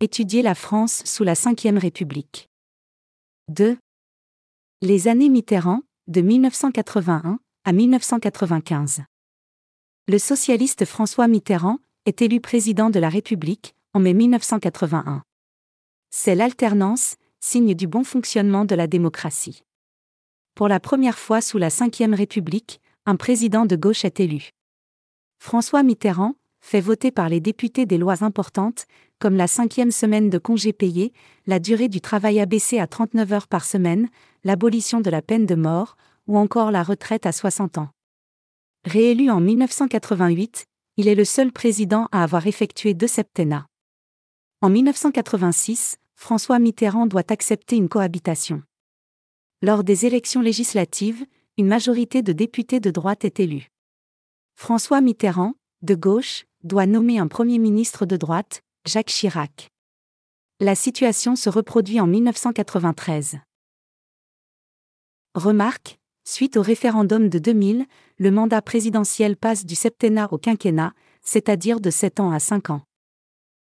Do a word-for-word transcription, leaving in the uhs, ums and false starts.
Étudier la France sous la cinquième République. deux. Les années Mitterrand, de mille neuf cent quatre-vingt-un à mille neuf cent quatre-vingt-quinze. Le socialiste François Mitterrand est élu président de la République en mai mille neuf cent quatre-vingt-un. C'est l'alternance, signe du bon fonctionnement de la démocratie. Pour la première fois sous la cinquième République, un président de gauche est élu. François Mitterrand fait voter par les députés des lois importantes, comme la cinquième semaine de congés payés, la durée du travail abaissée à trente-neuf heures par semaine, l'abolition de la peine de mort, ou encore la retraite à soixante ans. Réélu en mille neuf cent quatre-vingt-huit, il est le seul président à avoir effectué deux septennats. En mille neuf cent quatre-vingt-six, François Mitterrand doit accepter une cohabitation. Lors des élections législatives, une majorité de députés de droite est élue. François Mitterrand, de gauche, doit nommer un Premier ministre de droite, Jacques Chirac. La situation se reproduit en mille neuf cent quatre-vingt-treize. Remarque, suite au référendum de deux mille, le mandat présidentiel passe du septennat au quinquennat, c'est-à-dire de sept ans à cinq ans.